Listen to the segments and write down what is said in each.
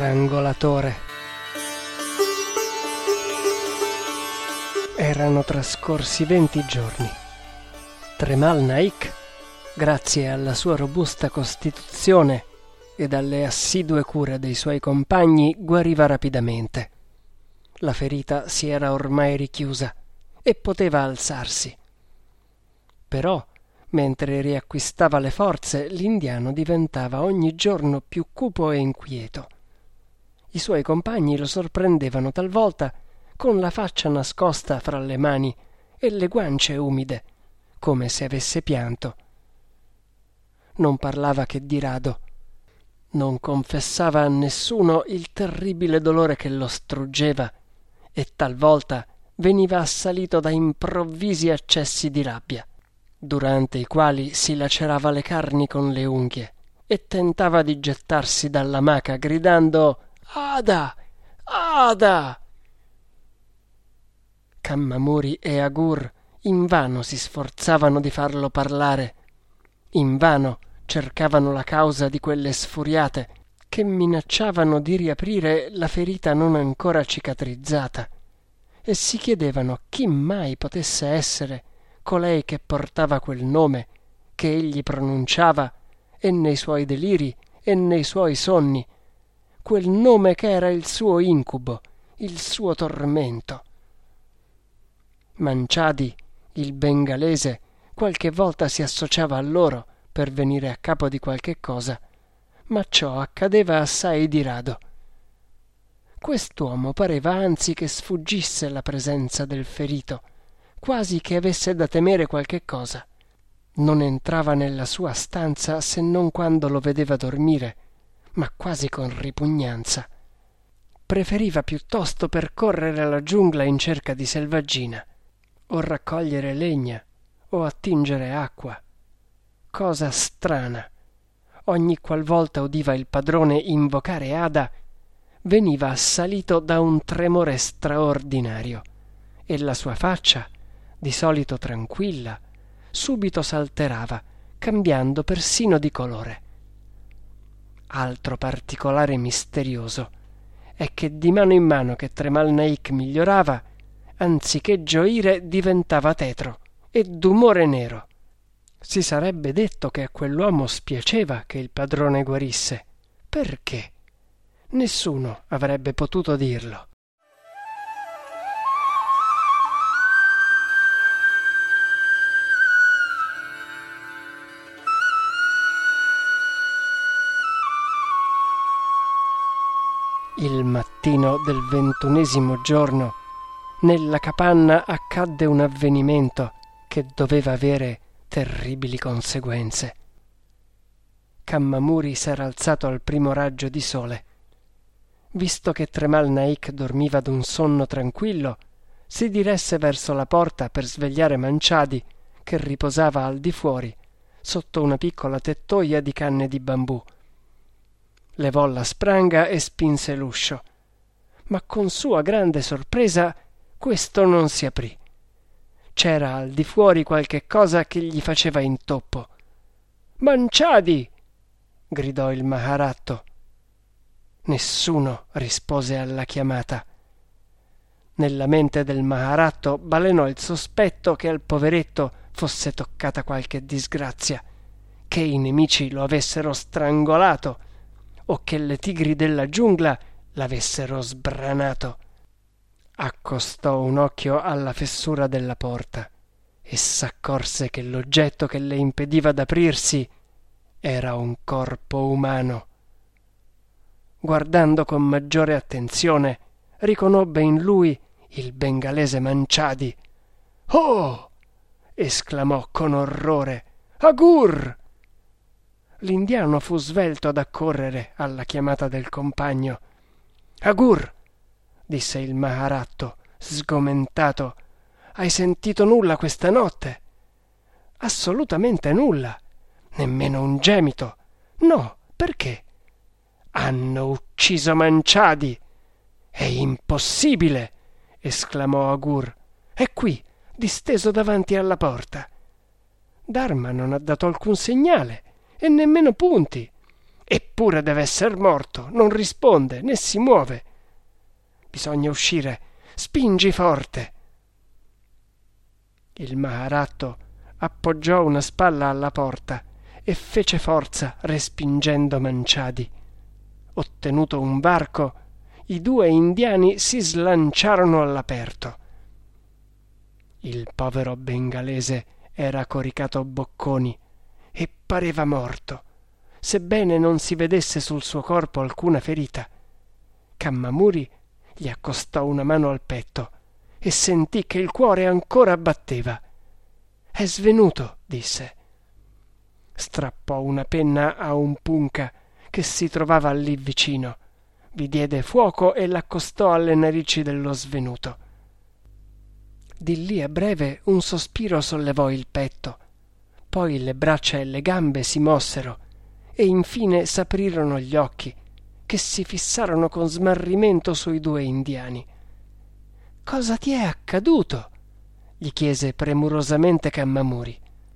strangolatore. Erano trascorsi 20 giorni. Tremal Naik, grazie alla sua robusta costituzione ed alle assidue cure dei suoi compagni, guariva rapidamente. La ferita si era ormai richiusa e poteva alzarsi. Però, mentre riacquistava le forze, l'indiano diventava ogni giorno più cupo e inquieto. I suoi compagni lo sorprendevano talvolta con la faccia nascosta fra le mani e le guance umide, come se avesse pianto. Non parlava che di rado. Non confessava a nessuno il terribile dolore che lo struggeva e talvolta veniva assalito da improvvisi accessi di rabbia, durante i quali si lacerava le carni con le unghie e tentava di gettarsi dall'amaca gridando «Ada! Ada!». Kammamuri e Agur invano si sforzavano di farlo parlare, invano cercavano la causa di quelle sfuriate che minacciavano di riaprire la ferita non ancora cicatrizzata, e si chiedevano chi mai potesse essere colei che portava quel nome che egli pronunciava e nei suoi deliri e nei suoi sogni, quel nome che era il suo incubo, il suo tormento. Manchadi, il bengalese, qualche volta si associava a loro per venire a capo di qualche cosa, ma ciò accadeva assai di rado. Quest'uomo pareva anzi che sfuggisse la presenza del ferito, quasi che avesse da temere qualche cosa. Non entrava nella sua stanza se non quando lo vedeva dormire, ma quasi con ripugnanza. Preferiva piuttosto percorrere la giungla in cerca di selvaggina, o raccogliere legna, o attingere acqua. Cosa strana, ogni qualvolta udiva il padrone invocare Ada, veniva assalito da un tremore straordinario, e la sua faccia, di solito tranquilla, subito s'alterava, cambiando persino di colore. Altro particolare misterioso è che di mano in mano che Tremal Naik migliorava, anziché gioire diventava tetro e d'umore nero. Si sarebbe detto che a quell'uomo spiaceva che il padrone guarisse. Perché? Nessuno avrebbe potuto dirlo. Il mattino del 21° giorno, nella capanna accadde un avvenimento che doveva avere terribili conseguenze. Kammamuri s'era alzato al primo raggio di sole. Visto che Tremal Naik dormiva d'un sonno tranquillo, si diresse verso la porta per svegliare Manchadi, che riposava al di fuori, sotto una piccola tettoia di canne di bambù. Levò la spranga e spinse l'uscio, ma con sua grande sorpresa questo non si aprì. C'era al di fuori qualche cosa che gli faceva intoppo. «Manchadi!» gridò il Maharatto. Nessuno rispose alla chiamata. Nella mente del Maharatto balenò il sospetto che al poveretto fosse toccata qualche disgrazia, che i nemici lo avessero strangolato o che le tigri della giungla l'avessero sbranato. Accostò un occhio alla fessura della porta e s'accorse che l'oggetto che le impediva d'aprirsi era un corpo umano. Guardando con maggiore attenzione, riconobbe in lui il bengalese Manchadi. «Oh!» esclamò con orrore. «Agur!» L'indiano fu svelto ad accorrere alla chiamata del compagno. «Agur!» disse il Maharatto, sgomentato. «Hai sentito nulla questa notte?» «Assolutamente nulla. Nemmeno un gemito. No, perché?» «Hanno ucciso Manchadi!» «È impossibile!» esclamò Agur. «È qui, disteso davanti alla porta». Dharma non ha dato alcun segnale e nemmeno punti. Eppure deve esser morto, non risponde né si muove. Bisogna uscire, spingi forte. Il Maharatto appoggiò una spalla alla porta e fece forza respingendo Manciadi. Ottenuto un varco, i due indiani si slanciarono all'aperto. Il povero bengalese era coricato bocconi e pareva morto, sebbene non si vedesse sul suo corpo alcuna ferita. Kammamuri gli accostò una mano al petto e sentì che il cuore ancora batteva. «È svenuto», disse. Strappò una penna a un punca che si trovava lì vicino, vi diede fuoco e l'accostò alle narici dello svenuto. Di lì a breve un sospiro sollevò il petto, poi le braccia e le gambe si mossero e infine s'aprirono gli occhi, che si fissarono con smarrimento sui due indiani. «Cosa ti è accaduto?» gli chiese premurosamente Kammamuri.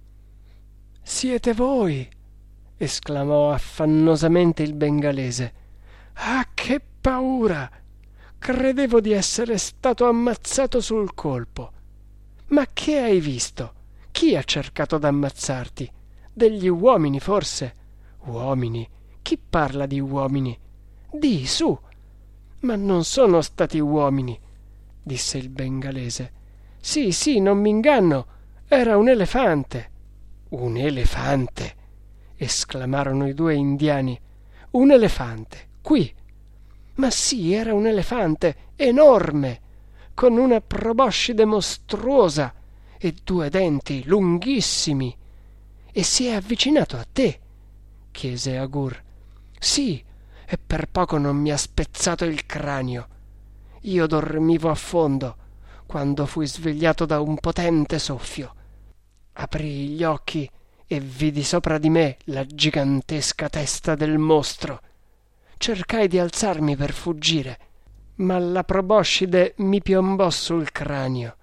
«Siete voi!» esclamò affannosamente il bengalese. «Ah, che paura! Credevo di essere stato ammazzato sul colpo. Ma che hai visto? Chi ha cercato d'ammazzarti? Degli uomini, forse?» «Uomini? Chi parla di uomini? Di, su!» «Ma non sono stati uomini», disse il bengalese. «Sì, sì, non m'inganno, era un elefante». «Un elefante?» esclamarono i due indiani. «Un elefante, qui!» «Ma sì, era un elefante enorme, con una proboscide mostruosa e due denti lunghissimi. E si è avvicinato a te?» chiese Agur. «Sì, e per poco non mi ha spezzato il cranio. Io dormivo a fondo quando fui svegliato da un potente soffio. Aprii gli occhi e vidi sopra di me la gigantesca testa del mostro. Cercai di alzarmi per fuggire, ma la proboscide mi piombò sul cranio,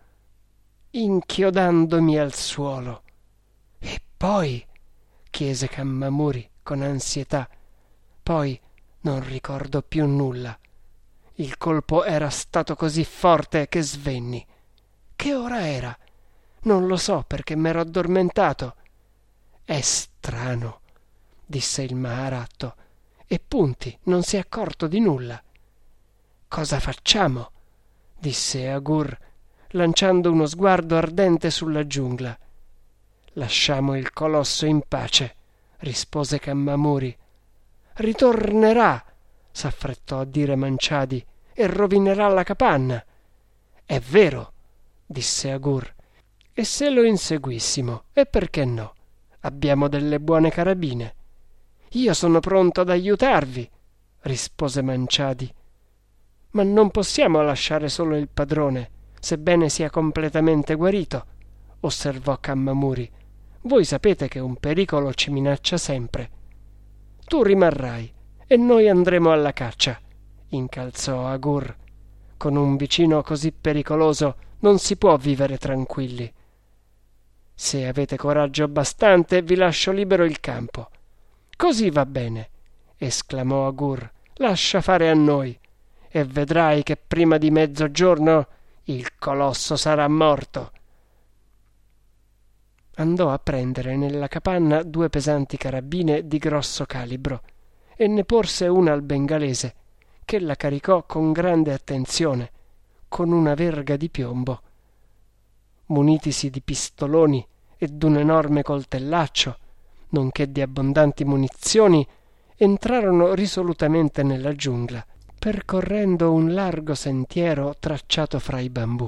inchiodandomi al suolo. E poi?» chiese Kammamuri con ansietà. «Poi non ricordo più nulla. Il colpo era stato così forte che svenni. Che ora era? Non lo so perché m'ero addormentato». «È strano», disse il Maharatto, «e Punti non si è accorto di nulla». «Cosa facciamo?» disse Agur, lanciando uno sguardo ardente sulla giungla. «Lasciamo il colosso in pace», rispose Kammamuri. «Ritornerà», s'affrettò a dire Manciadi, «e rovinerà la capanna». «È vero», disse Agur, «e se lo inseguissimo? E perché no? Abbiamo delle buone carabine». «Io sono pronto ad aiutarvi», rispose Manciadi. «Ma non possiamo lasciare solo il padrone, sebbene sia completamente guarito», osservò Kammamuri. «Voi sapete che un pericolo ci minaccia sempre». «Tu rimarrai e noi andremo alla caccia», incalzò Agur. «Con un vicino così pericoloso non si può vivere tranquilli. Se avete coraggio abbastanza vi lascio libero il campo». «Così va bene», esclamò Agur. «Lascia fare a noi e vedrai che prima di mezzogiorno il colosso sarà morto». Andò a prendere nella capanna due pesanti carabine di grosso calibro e ne porse una al bengalese, che la caricò con grande attenzione, con una verga di piombo. Munitisi di pistoloni e d'un enorme coltellaccio, nonché di abbondanti munizioni, entrarono risolutamente nella giungla, percorrendo un largo sentiero tracciato fra i bambù.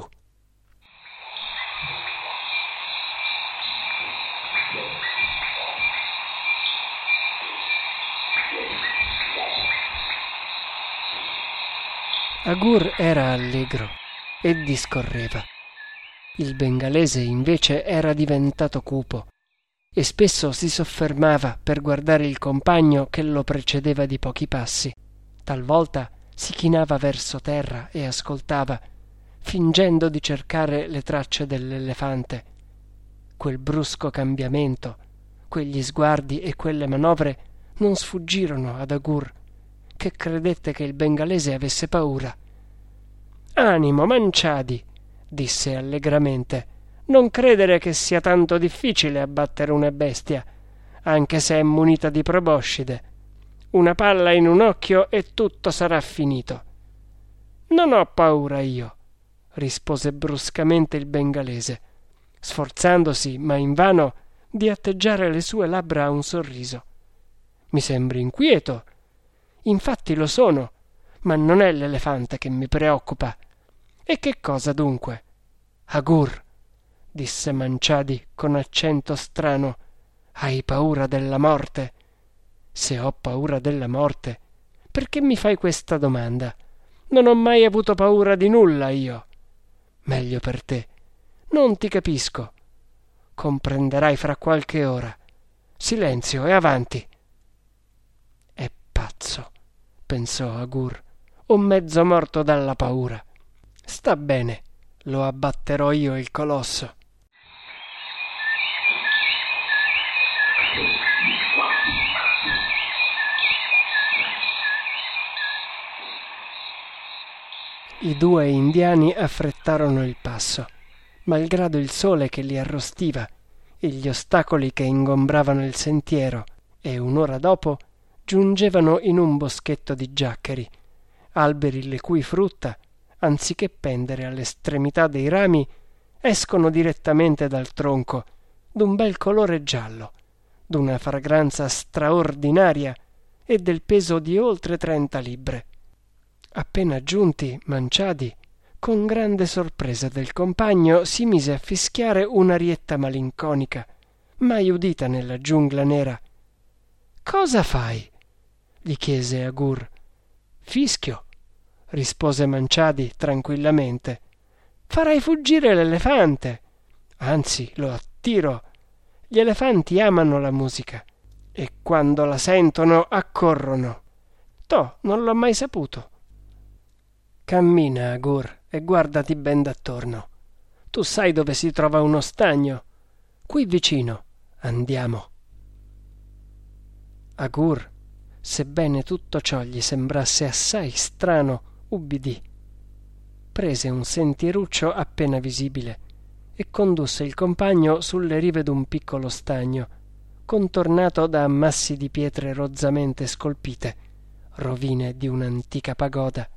Agur era allegro e discorreva. Il bengalese invece era diventato cupo e spesso si soffermava per guardare il compagno che lo precedeva di pochi passi. Talvolta si chinava verso terra e ascoltava, fingendo di cercare le tracce dell'elefante. Quel brusco cambiamento, quegli sguardi e quelle manovre non sfuggirono ad Agur, che credette che il bengalese avesse paura. «Animo, Manciadi», disse allegramente, «non credere che sia tanto difficile abbattere una bestia, anche se è munita di proboscide. Una palla in un occhio e tutto sarà finito». «Non ho paura io», rispose bruscamente il bengalese, sforzandosi, ma invano, di atteggiare le sue labbra a un sorriso. «Mi sembri inquieto. Infatti lo sono, ma non è l'elefante che mi preoccupa». «E che cosa dunque?» «Agur», disse Manciadi con accento strano, «hai paura della morte?» «Se ho paura della morte, perché mi fai questa domanda? Non ho mai avuto paura di nulla io». «Meglio per te. Non ti capisco. Comprenderai fra qualche ora. Silenzio e avanti». «È pazzo», pensò Agur, «o mezzo morto dalla paura. Sta bene, lo abbatterò io il colosso». I due indiani affrettarono il passo, malgrado il sole che li arrostiva e gli ostacoli che ingombravano il sentiero, e un'ora dopo giungevano in un boschetto di giaccheri, alberi le cui frutta, anziché pendere all'estremità dei rami, escono direttamente dal tronco, d'un bel colore giallo, d'una fragranza straordinaria e del peso di oltre 30 libbre. Appena giunti, Manciadi, con grande sorpresa del compagno, si mise a fischiare un'arietta malinconica, mai udita nella giungla nera. «Cosa fai?» gli chiese Agur. «Fischio», rispose Manciadi tranquillamente. «Farai fuggire l'elefante. Anzi, lo attiro. Gli elefanti amano la musica e quando la sentono accorrono. Toh, non l'ho mai saputo». «Cammina, Agur, e guardati ben d'attorno. Tu sai dove si trova uno stagno? Qui vicino. Andiamo». Agur, sebbene tutto ciò gli sembrasse assai strano, ubbidì. Prese un sentieruccio appena visibile e condusse il compagno sulle rive d'un piccolo stagno, contornato da ammassi di pietre rozzamente scolpite, rovine di un'antica pagoda.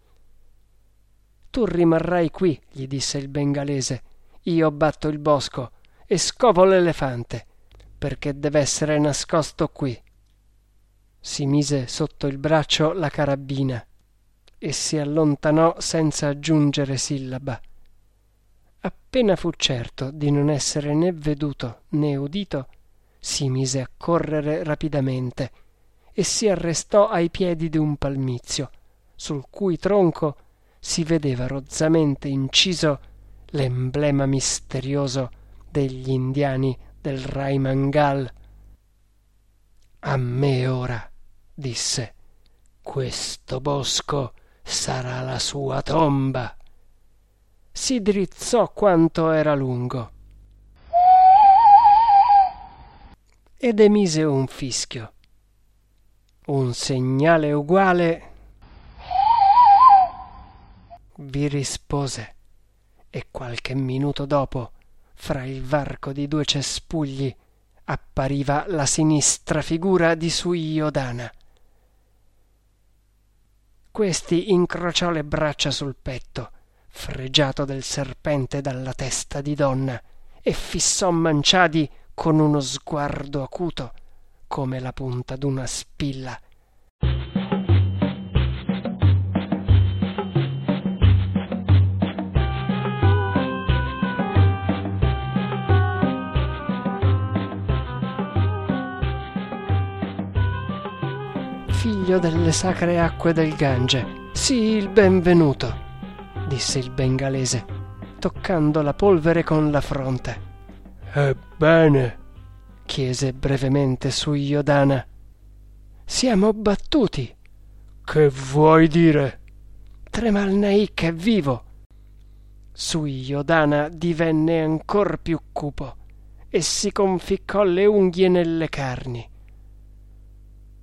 «Tu rimarrai qui», gli disse il bengalese. «Io batto il bosco e scopo l'elefante, perché deve essere nascosto qui». Si mise sotto il braccio la carabina e si allontanò senza aggiungere sillaba. Appena fu certo di non essere né veduto né udito, si mise a correre rapidamente e si arrestò ai piedi di un palmizio, sul cui tronco si vedeva rozzamente inciso l'emblema misterioso degli indiani del Raimangal. «A me ora», disse, «questo bosco sarà la sua tomba». Si drizzò quanto era lungo ed emise un fischio. Un segnale uguale vi rispose, e qualche minuto dopo, fra il varco di due cespugli, appariva la sinistra figura di Suiodana. Questi incrociò le braccia sul petto, fregiato del serpente dalla testa di donna, e fissò Manciadi con uno sguardo acuto, come la punta d'una spilla. «Figlio delle sacre acque del Gange, sii il benvenuto», disse il bengalese, toccando la polvere con la fronte. «Ebbene?» chiese brevemente Suiodana. «Siamo battuti». «Che vuoi dire?» «Tremal Naik è vivo». Suiodana divenne ancor più cupo e si conficcò le unghie nelle carni.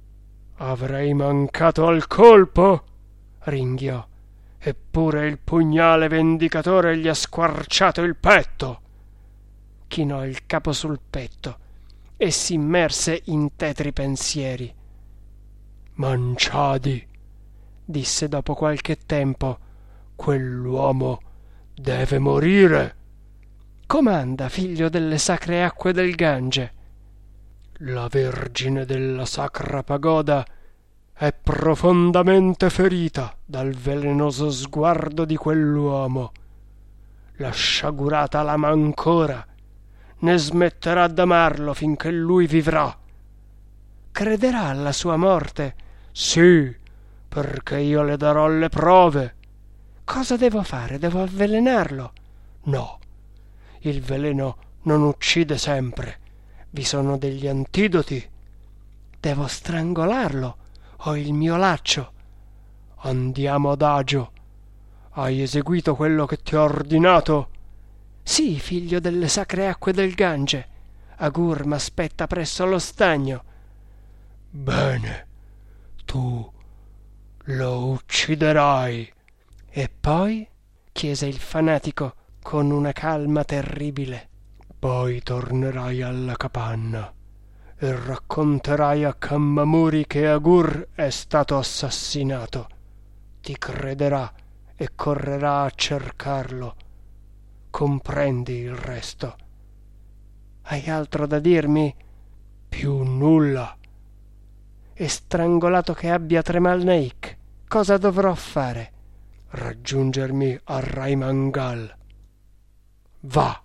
Avrei mancato al colpo? Ringhiò. Eppure il pugnale vendicatore gli ha squarciato il petto. Chinò il capo sul petto e si immerse in tetri pensieri. Manciadi, disse dopo qualche tempo, quell'uomo deve morire. Comanda, figlio delle sacre acque del Gange. La Vergine della Sacra Pagoda è profondamente ferita dal velenoso sguardo di quell'uomo. La sciagurata l'ama ancora, né smetterà d'amarlo finché lui vivrà. Crederà alla sua morte? Sì, perché io le darò le prove. Cosa devo fare? Devo avvelenarlo? No, il veleno non uccide sempre. Vi sono degli antidoti. Devo strangolarlo. Ho il mio laccio. Andiamo adagio. Hai eseguito quello che ti ho ordinato? Sì, figlio delle sacre acque del Gange. Agur m'aspetta presso lo stagno. Bene, tu lo ucciderai. E poi? Chiese il fanatico con una calma terribile. Poi tornerai alla capanna e racconterai a Kammamuri che Agur è stato assassinato. Ti crederà e correrà a cercarlo. Comprendi il resto. Hai altro da dirmi? Più nulla. E strangolato che abbia Tremal Naik, cosa dovrò fare? Raggiungermi a Raimangal. Va!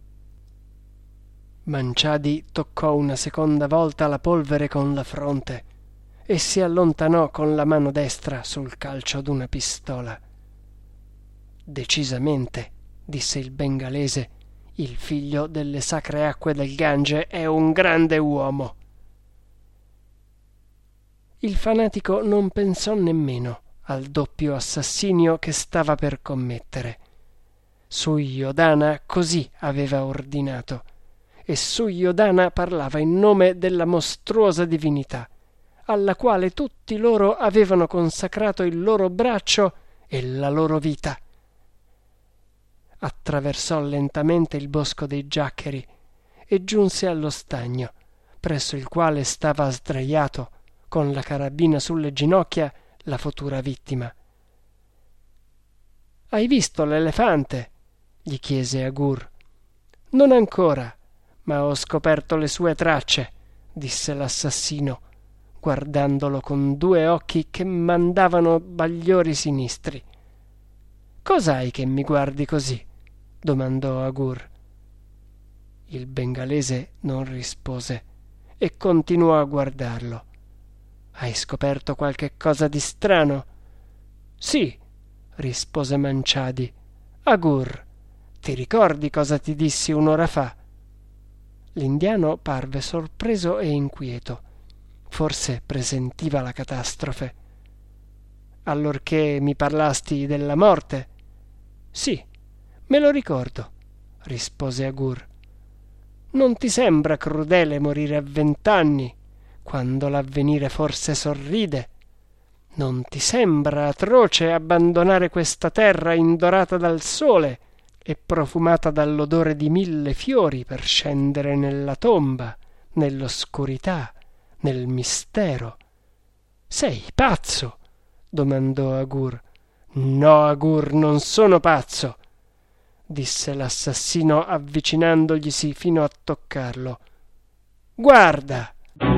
Manciadi toccò una seconda volta la polvere con la fronte e si allontanò con la mano destra sul calcio d'una pistola. Decisamente, disse il bengalese, il figlio delle sacre acque del Gange è un grande uomo. Il fanatico non pensò nemmeno al doppio assassinio che stava per commettere. Suyyodhana così aveva ordinato, e Suyyodhana parlava in nome della mostruosa divinità, alla quale tutti loro avevano consacrato il loro braccio e la loro vita. Attraversò lentamente il bosco dei giaccheri e giunse allo stagno, presso il quale stava sdraiato, con la carabina sulle ginocchia, la futura vittima. «Hai visto l'elefante?» gli chiese Agur. «Non ancora, ma ho scoperto le sue tracce», disse l'assassino, guardandolo con due occhi che mandavano bagliori sinistri. «Cos'hai che mi guardi così?» domandò Agur. Il bengalese non rispose e continuò a guardarlo. «Hai scoperto qualche cosa di strano?» «Sì», rispose Manciadi. «Agur, ti ricordi cosa ti dissi un'ora fa?» L'indiano parve sorpreso e inquieto. Forse presentiva la catastrofe. «Allorché mi parlasti della morte?» «Sì, me lo ricordo», rispose Agur. «Non ti sembra crudele morire a 20 anni, quando l'avvenire forse sorride? Non ti sembra atroce abbandonare questa terra indorata dal sole e profumata dall'odore di 1000 fiori per scendere nella tomba, nell'oscurità, nel mistero?» «Sei pazzo?» domandò Agur. «No, Agur, non sono pazzo», disse l'assassino avvicinandoglisi fino a toccarlo. «Guarda!»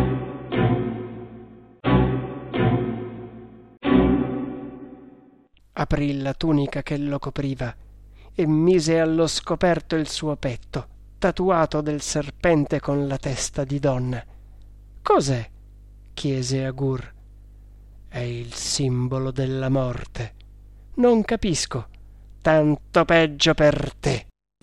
Aprì la tunica che lo copriva e mise allo scoperto il suo petto, tatuato del serpente con la testa di donna. «Cos'è?» chiese Agur. «È il simbolo della morte. Non capisco. Tanto peggio per te».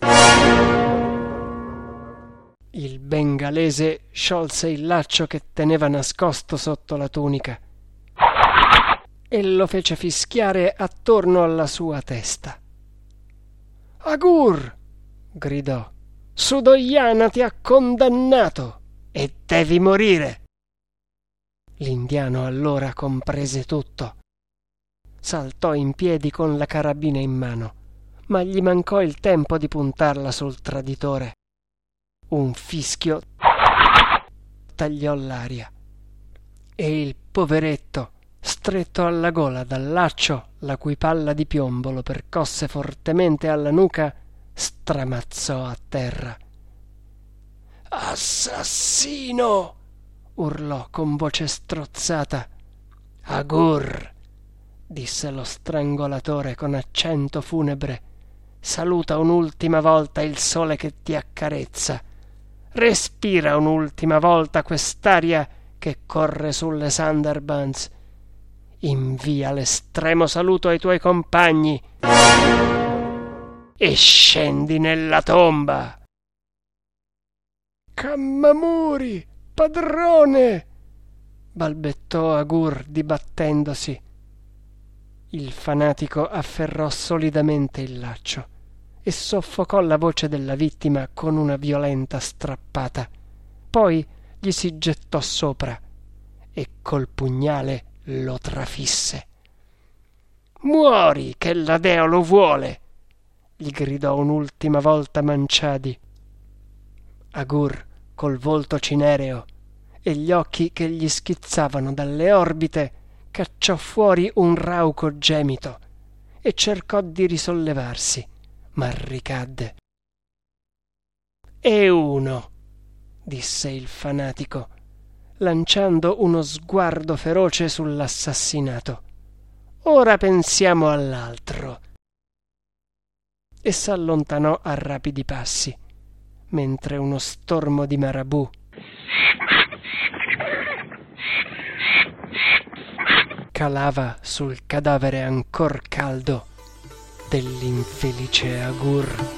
Il bengalese sciolse il laccio che teneva nascosto sotto la tunica e lo fece fischiare attorno alla sua testa. «Agur!» gridò. «Sudoyana ti ha condannato e devi morire!» L'indiano allora comprese tutto. Saltò in piedi con la carabina in mano, ma gli mancò il tempo di puntarla sul traditore. Un fischio tagliò l'aria e il poveretto, stretto alla gola dal laccio la cui palla di piombo lo percosse fortemente alla nuca, stramazzò a terra. «Assassino!» urlò con voce strozzata. «Agur!» disse lo strangolatore con accento funebre. «Saluta un'ultima volta il sole che ti accarezza. Respira un'ultima volta quest'aria che corre sulle Sunderbunds. Invia l'estremo saluto ai tuoi compagni e scendi nella tomba!» «Kammamuri, padrone!» balbettò Agur dibattendosi. Il fanatico afferrò solidamente il laccio e soffocò la voce della vittima con una violenta strappata. Poi gli si gettò sopra e col pugnale lo trafisse. «Muori, che la deo lo vuole!» gli gridò un'ultima volta Manciadi. Agur, col volto cinereo e gli occhi che gli schizzavano dalle orbite, cacciò fuori un rauco gemito e cercò di risollevarsi, ma ricadde. «E uno», disse il fanatico, lanciando uno sguardo feroce sull'assassinato. «Ora pensiamo all'altro». E s'allontanò a rapidi passi, mentre uno stormo di marabù calava sul cadavere ancor caldo dell'infelice Agur.